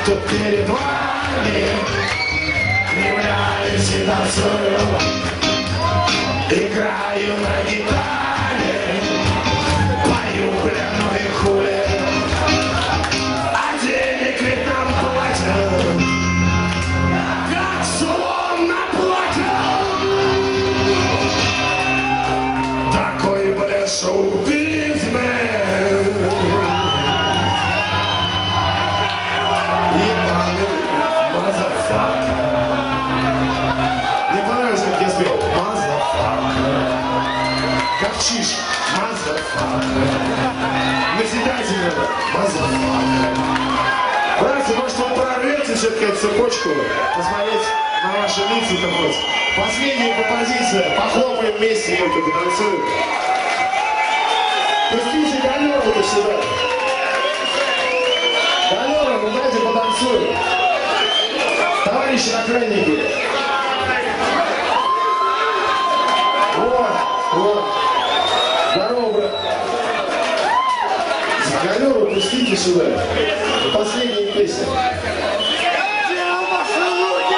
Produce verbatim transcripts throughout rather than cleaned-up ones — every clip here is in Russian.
тут перед вами кривляюсь и танцую, играю на гитаре, пою пляну и хули, а денег ведь нам платят, как слон на платье. Такой, бля, шоу-бизнес. Мне понравилось, как я спел. Мазафака. Как чиш. Мазафака. Наседайте надо. Мазафака. Братья, может, вы прорвете все-таки эту цепочку? Посмотреть на ваши лица-то хоть. Последняя композиция. Похлопаем вместе, только потанцуем. Пустите Галеру-то сюда. Галера, ну дайте потанцуем. Товарищи охранники. Вот, вот. Здорово, брат. Галеру пустите сюда. Последняя песня. Где ваши руки?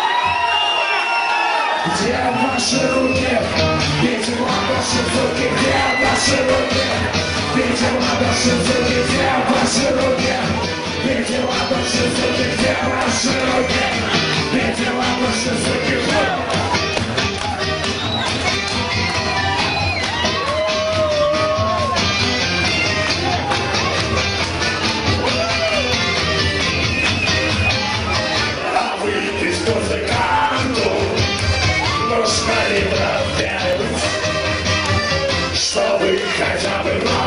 Где ваши руки? Видимо, ваши руки. Где ваши руки? Видимо, ваши руки. Где ваши руки? Видимо, ваши руки. Где ваши руки? Видимо, ваши руки. Нужно ли проверить, чтобы хотя бы